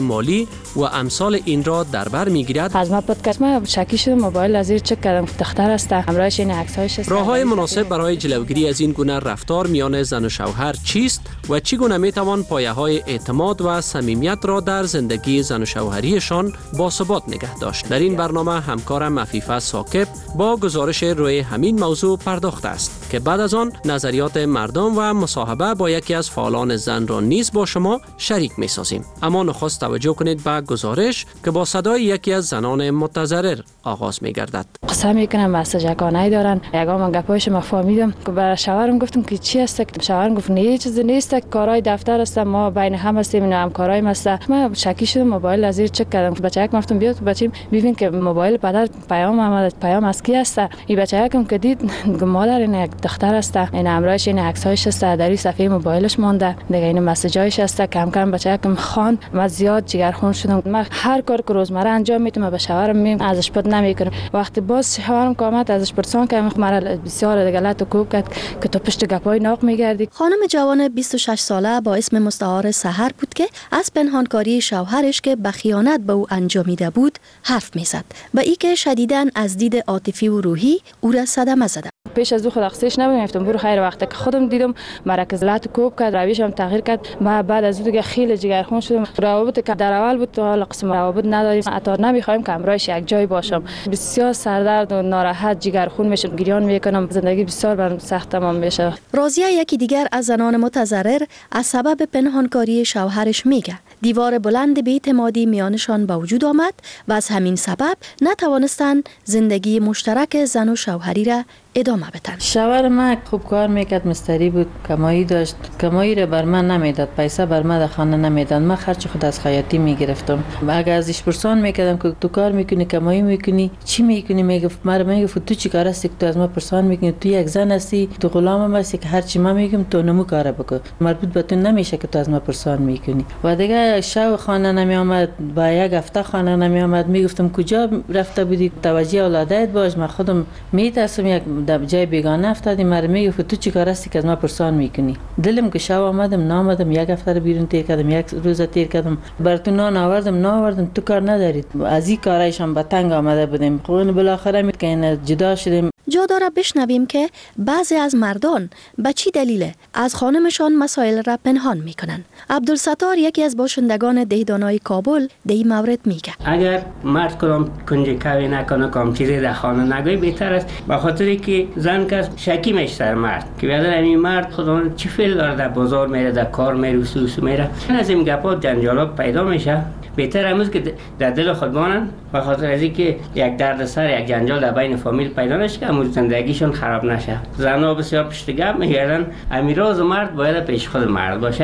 مالی و امثال این را در بر می‌گیرد. از ما پادکست ما شکی شدم، موبایل از زیر چک کردم دختر است، همراهش این عکس‌هایش است. راه‌های مناسب برای جلوگیری از این گونه رفتار میان زن و شوهر چیست و چگونه می‌توان پایه‌های اعتماد و صمیمیت را در زندگی زن و شوهریشان باثبات نگه داشت؟ در این برنامه همکارم عفیفه ثاقب با گزارش روی همین موضوع پرداخته است که بعد از آن نظریات مردم و مصاحبه با یکی از فعالان زن را نیز با شما شریک می‌سازیم. اما نخست توجه کنید به گزارش که با صدای یکی از زنان متضرر آغاز می‌گردد. قسم میکنم مسجکانه دارن. یگام گپایش ما فهمیدم که برای شوهرم گفتم که چی است؟ شوهرم گفت نه چیزی نیست، کارهای دفتر است، ما بین هم هستیم، اینا هم کارهای است. من شکی شدم، موبایل از زیر چک کردم. بچه‌ک گفتم بیا تو بچیم ببین که موبایل پدر پیام آمد، پیام از کی است؟ این بچه‌کم که دید مادر این یک دختر است، این همراهش این عکس‌هایش است، در این صفحه موبایلش مونده، دیگه این مسیجایش است. کم کم بچه‌کم خواند، من زیاد جگرخون شدم. من هر کار که روزمره انجام میتونم به شوهرم میگم ازش پد نمیکنم. وقتی باز شوهرم قامت ازش پرسان که مرا بسیار غلط و کوب کرد که تو پشت گپای ناق میگردی. خانم جوان 26 ساله با اسم مستعار سحر بود که از پنهانکاری شوهرش که به خیانت به او انجامیده بود حرف میزد و ای که شدیداً از دید عاطفی و روحی او را صدمه زده. پیش از او خود اخسیش نمی‌گفتم برو خیر، وقتی که خودم دیدم مرکز لات کوب کرد، رویشم تغییر کرد. ما بعد از اون دیگه خیلی جگرخون شدم. روابط که در اول بود تو حالا قسم روابط نداریم، حتی نمی‌خوایم که همراهش یک جای باشم. بسیار سردرد و ناراحت جگرخون میشم، گریان میکنم، زندگی بسیار برام سخت تمام میشه. راضیه یکی دیگر از زنان متضرر از سبب پنهانکاری شوهرش میگه دیوار بلند بی‌اعتمادی میانشان به وجود آمد و از همین سبب نتوانستند زندگی مشترک زن و شوهری را ادامه بدن. شوهر من خوب کار میکرد، مستری بود، کمایی داشت، کمایی را بر من نمیداد، پیسه بر من در خانه نمیداد، من خرج خود از خیاطی میگرفتم. اگر ازش پرسان میکردم که تو کار میکنی، کمایی میکنی، چی میکنی، میگفت تو چی کار هستی که تو از ما پرسان میکنی؟ تو یک زن هستی، تو غلامم هستی که هر چی من میگم تو نمو کار بکن، مربوط به تو نمیشه که تو از ما پرسان میکنی. و دیگه شب خانه نمی آمد، با یک هفته خانه نمی آمد، میگفتم کجا رفته بودی، توجه اولادت باش، من خودم میترسم یک در جای بیگانه افتادی. مرا میگفت تو چی کار هستی که از ما پرسان میکنی؟ دلم که شب آمدم نامدم، یک هفته بیرون تیر کردم، یک روز تیر کردم، بر تو نان آوردم تو کار ندارید. از این کارایشان به تنگ آمده بودیم. خب بالاخره می که جدا شدیم. جا داره بشنویم که بعضی از مردان به چی دلیل از خانمشان مسائل را پنهان میکنن. عبدالستار یکی از باشندگان دهدانای کابل در این مورد میگه اگر مرد کدام کنجکاوی نکنه، کام چیزی در خانه نگوی، بهتر است، به خاطری که زن که شکی میشه سر مرد که بیادر این مرد خدا چی فعل داره، در بازار میره، در کار میره، وسوس میره، از این گپا جنجالات پیدا میشه. بهتر امروز که در دل خود بانن، به خاطر از اینکه یک دردسر، یک جنجال در بین فامیل پیدا نشه که امروز زندگیشون خراب نشه. زنها بسیار پشت گپ میگردن، امیراز مرد باید پیش خود مرد باشه.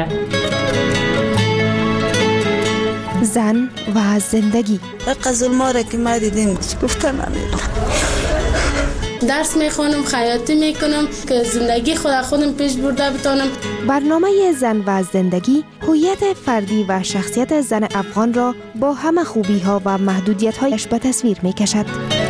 زن و زندگی ظلما را که ما دیدیم گفتن درس میخونم، خیاطی میکنم که زندگی خودم پیش برده بتونم. برنامه زن و زندگی هویت فردی و شخصیت زن افغان را با همه خوبی ها و محدودیت هایش به تصویر میکشد.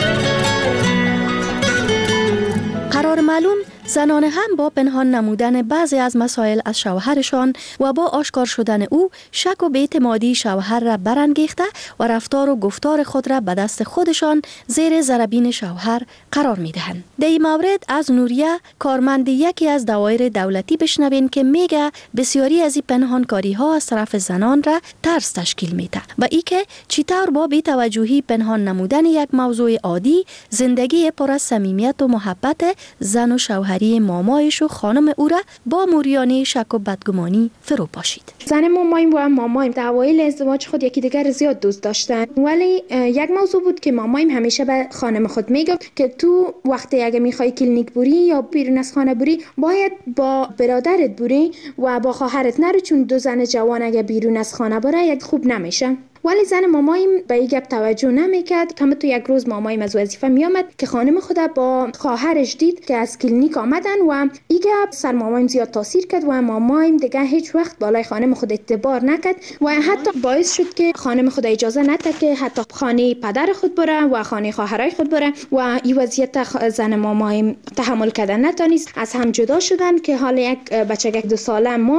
قرار معلوم زنان هم با پنهان نمودن بعضی از مسائل از شوهرشان و با آشکار شدن او شک و بی‌اعتمادی شوهر را برانگیخته و رفتار و گفتار خود را به دست خودشان زیر ضربین شوهر قرار میدهند. در این مورد از نوریه کارمند یکی از دوایر دولتی بشنوین که میگه بسیاری از این پنهانکاری ها از طرف زنان را ترس تشکیل میده و ای که چطور با بی‌توجهی پنهان نمودن یک موضوع عادی زندگی پر از صمیمیت و محبت زن و شوهر مامایش و خانم او را با موریانه شک و بدگمانی فرو پاشید. زن مامایم و مامایم در اوایل ازدواج خود یکی دیگر زیاد دوست داشتن، ولی یک موضوع بود که مامایم همیشه به خانم خود میگفت که تو وقتی اگه میخوای کلینیک بری یا بیرون از خانه بری باید با برادرت بری و با خواهرت نرو، چون دو زن جوان اگه بیرون از خانه بره خوب نمیشه. ولی زن مامایم به این گپ توجه نمیکرد. هم تو یک روز مامایم از وظیفه میامد که خانم خود با خواهرش دید که از کلینیک آمدن و این گپ سر مامایم زیاد تاثیر کرد و مامایم دیگه هیچ وقت بالای خانم خود اعتبار نکرد و حتی باعث شد که خانم خود اجازه نده که حتی خانه پدر خود بره و خانه خواهرای خود بره و این وضعیت زن مامایم تحمل کردن نتونست. از هم جدا شدن که حالا یک بچه 2 ساله ماند.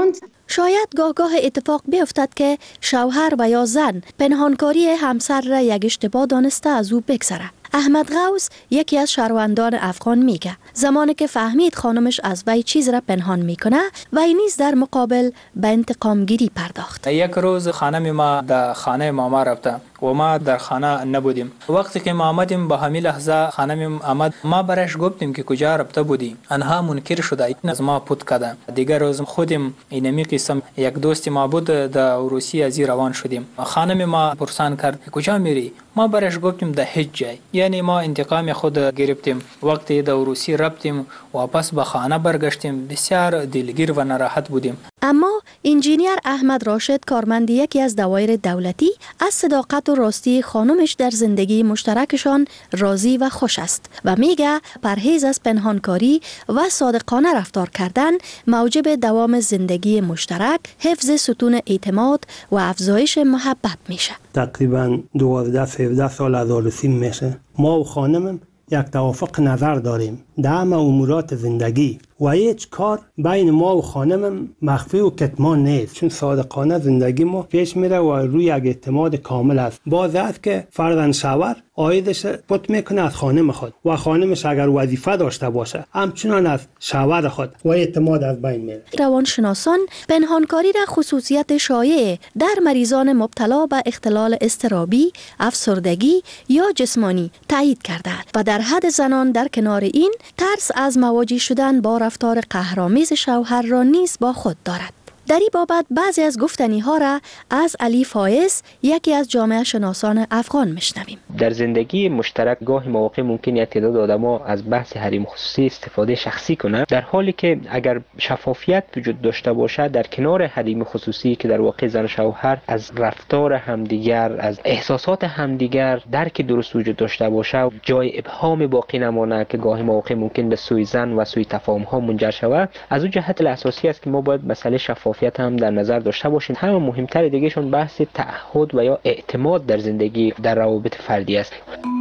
شاید گاه اتفاق بیفتد که شوهر و یا زن پنهانکاری همسر را یک اشتباه دانسته از او بگذره. احمد غوث یکی از شهروندان افغان میگه زمانی که فهمید خانمش از وی چیز را پنهان میکنه وی نیز در مقابل به انتقام گیری پرداخت. یک روز خانم ما در خانه ماما رفته و ما در خانه نبودیم. وقتی که ما آمدیم به همین لحظه خانم آمد، ما برش گفتیم که کجا رفته بودی. آنها منکر شده، از ما پود کردن. دیگر روز خودم اینمی قسم یک دوست ما بود در روسیه از روان شدیم. خانم ما پرسان کرد کجا میری؟ ما برش گفتیم در هیچ جای. یعنی ما انتقام خود گرفتیم. وقتی در روسیه رفتیم واپس به خانه برگشتیم، بسیار دلگیر و ناراحت بودیم. اما انجینیر احمد راشد کارمند یکی از دوایر دولتی از صداقت و راستی خانمش در زندگی مشترکشان راضی و خوش است و میگه پرهیز از پنهانکاری و صادقانه رفتار کردن موجب دوام زندگی مشترک، حفظ ستون اعتماد و افزایش محبت میشه. تقریبا 12-13 سال از آرزویم میشه. ما و خانمم یک توافق نظر داریم در همه امورات زندگی و هیچ کار بین ما و خانمم مخفی و کتمان نیست، چون صادقانه زندگی ما پیش میره و روی یک اعتماد کامل است. باز است که فرزند شوهر عایدش پت میکنه از خانم خود و خانمش اگر وظیفه داشته باشه همچنان از شوهر خود و اعتماد از بین میره. روانشناسان پنهانکاری را خصوصیت شایع در مریضان مبتلا به اختلال اضطرابی، افسردگی یا جسمانی تایید کردند و در حد زنان در کنار این ترس از مواجه شدن با رفتار قهرآمیز شوهر را نیز با خود دارد. در این بابت بعضی از گفتنی ها را از علی فایز یکی از جامعه شناسان افغان میشنویم. در زندگی مشترک گاهی مواقع ممکن است تعداد آدما از بحث حریم خصوصی استفاده شخصی کنند، در حالی که اگر شفافیت وجود داشته باشد در کنار حریم خصوصی که در واقع زن و شوهر از رفتار همدیگر، از احساسات همدیگر درک درست وجود داشته باشه، جای ابهام باقی نمانه که گاهی مواقع ممکن به سوی زن و سوی تفاهم ها منجر شود، از اون جهت اساسی است که ما باید مسئله شفافیت هم در نظر داشته باشیم. همه مهمتر دیگهشون بحث تعهد و یا اعتماد در زندگی در روابط فردی است.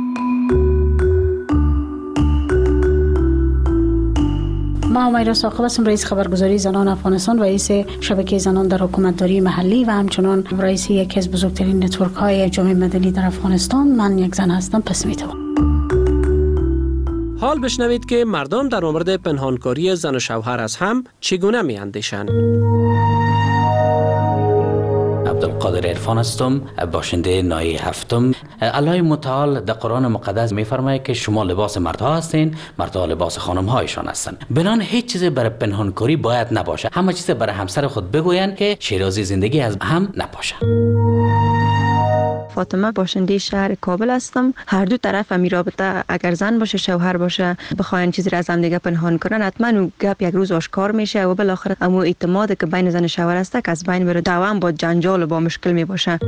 ما همیرا ثاقب هستم، رئیس خبرگزاری زنان افغانستان و رئیس شبکه زنان در حکومتداری محلی و همچنان رئیس یکی از بزرگترین نتورک های جامعه مدنی در افغانستان. من یک زن هستم، پس میتوانم. حال بشنوید که مردم در مورد پنهانکاری زن و شوهر از هم چگونه میاندیشند. عبدالقادر عرفان هستم، باشنده ناحیه هفتم. الله متعال در قرآن مقدس میفرماید که شما لباس مردها هستین، مردها لباس خانمهایشان هستند. بنان هیچ چیز برای پنهانکاری باید نباشه. همه چیز برای همسر خود بگویند که شیرازی زندگی از هم نباشه. فاطمه، باشنده شهر کابل هستم. هر دو طرف می رابطه اگر زن باشه شوهر باشه بخواین چیزی را از هم دیگه پنهان کنن، حتما اون گپ یک روز آشکار میشه و بالاخره امو اعتمادی که بین زن و شوهر است که از بین بره، دوام با جنجال و با مشکل می باشه.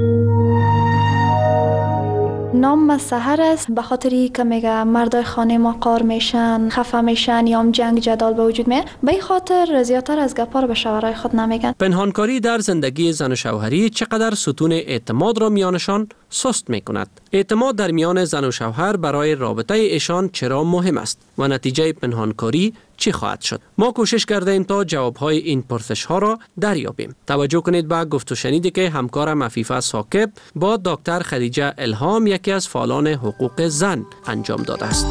نام سحر است، به خاطری که میگه مردای خانه ما قار میشن، خفه میشن یا هم جنگ جدال به وجود میاد، به این خاطر زیادتر از گپا رو به شوهرای خود نمیگن. پنهانکاری در زندگی زن و شوهری چقدر ستون اعتماد را میانشان سست میکند. اعتماد در میان زن و شوهر برای رابطه ایشان چرا مهم است و نتیجه پنهانکاری چی خواهد شد؟ ما کوشش کرده ایم تا جوابهای این پرسش ها را دریابیم. توجه کنید به گفت و شنیدی که همکارم عفیفه ثاقب با دکتر خدیجه الهام، یکی از فعالان حقوق زن، انجام داده است.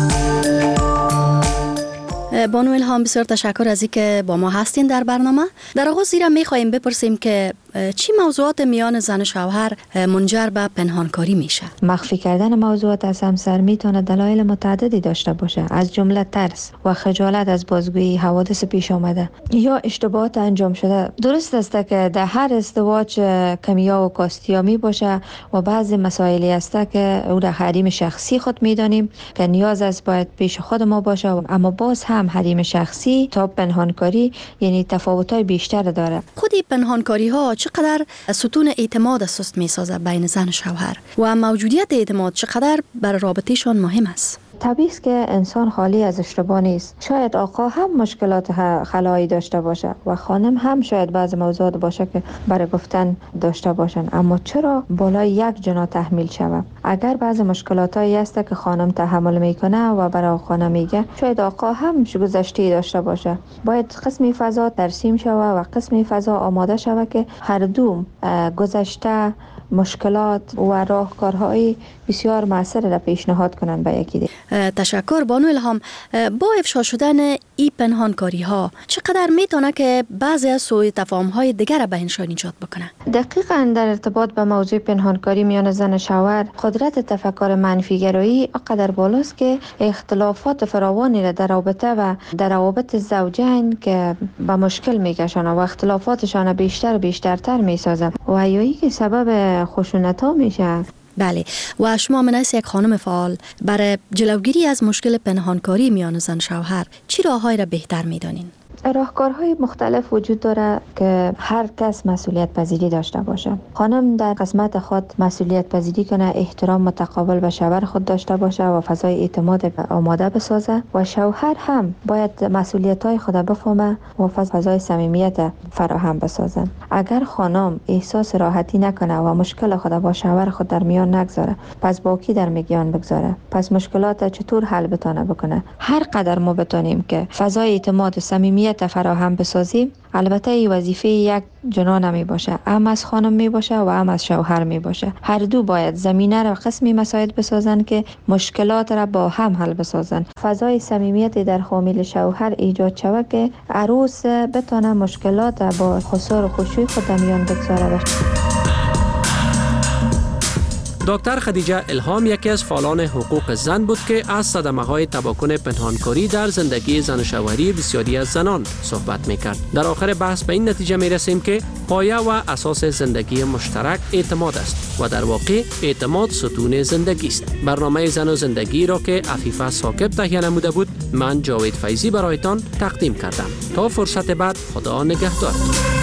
بانو الهام، بسیار تشکر از اینکه با ما هستین در برنامه. در آغاز زیرا می‌خوایم بپرسیم که چی موضوعات میان زن و شوهر منجر به پنهانکاری میشه؟ مخفی کردن موضوعات از همسر میتونه دلایل متعددی داشته باشه، از جمله ترس و خجالت از بازگویی حوادث پیش آمده یا اشتباهات انجام شده. درست است که در هر ازدواج کمیا و کاستیا می باشه و بعضی مسائلی است که او در حریم شخصی خود میدانیم که نیاز است باید پیش خود ما باشه، اما باز هم حریم شخصی تا پنهانکاری یعنی تفاوت‌های بیشتر داره. خودی پنهانکاری ها چقدر ستون اعتماد سست میسازه بین زن و شوهر و موجودیت اعتماد چقدر بر رابطهشان مهم است؟ طبیعی است که انسان خالی از اشتباه نیست. شاید آقا هم مشکلات خلایی داشته باشه و خانم هم شاید بعض موضوعات باشه که برای گفتن داشته باشن، اما چرا بالای یک جنا تحمیل شود؟ اگر بعض مشکلاتایی هست که خانم تحمل میکنه و برای آقا نمیگه، شاید آقا هم گذشته داشته باشه. باید قسمی فضا ترسیم شود و قسمی فضا آماده شود که هر دو گذشته مشکلات و راهکارهای بسیار موثر را پیشنهاد کنند به یکی دیگر. تشکر بانو الهام. با افشا شدن این پنهانکاری ها چقدر میتونه که بعضی از سوء تفاهم های دیگر به انسان ایجاد بکنه؟ دقیقاً در ارتباط به موضوع پنهانکاری میان زن و شوهر، قدرت تفکر منفی گرایی آنقدر بالاست که اختلافات فراوانی را در رابطه و در روابط زوجین که به مشکل میکشن و اختلافاتشان بیشتر و بیشترتر میسازن و یایی که سبب خشونت ها میشه. بله، و شما منیس یک خانم فعال برای جلوگیری از مشکل پنهانکاری میان زن شوهر چی راههایی را بهتر میدانین؟ راهکارهای مختلف وجود داره که هر کس مسئولیت پذیری داشته باشه. خانم در قسمت خود مسئولیت پذیری کنه، احترام متقابل به شوهر خود داشته باشه و فضای اعتماد آماده بسازه و شوهر هم باید مسئولیت‌های خود بفهمه و فضای صمیمیت فراهم بسازه. اگر خانم احساس راحتی نکنه و مشکل خود با شوهر خود در میان نگذاره، پس با کی در میان بگذاره؟ پس مشکلات چطور حل بتونه بکنه؟ هر قدر ما بتونیم که فضای اعتماد و صمیمیت فراهم بسازیم، البته این وظیفه یک جنا نمی باشه، هم از خانم می باشه و هم از شوهر می باشه. هر دو باید زمینه را قسمی مساعد بسازن که مشکلات را با هم حل بسازن. فضای صمیمیت در خامیل شوهر ایجاد شود که عروس بتونه مشکلات با خسار و خشوع خود در میان بگذاره. دکتر خدیجه الهام یکی از فعالان حقوق زن بود که از صدمه‌های تباکن پنهانکاری در زندگی زن و شوهری بسیاری از زنان صحبت می‌کرد. در آخر بحث به این نتیجه می‌رسیم که پایه و اساس زندگی مشترک اعتماد است و در واقع اعتماد ستون زندگی است. برنامه زن و زندگی را که عفیفه ثاقب تهیه نموده بود، من جاوید فیضی برایتان تقدیم کردم. تا فرصت بعد، خدا نگهدار.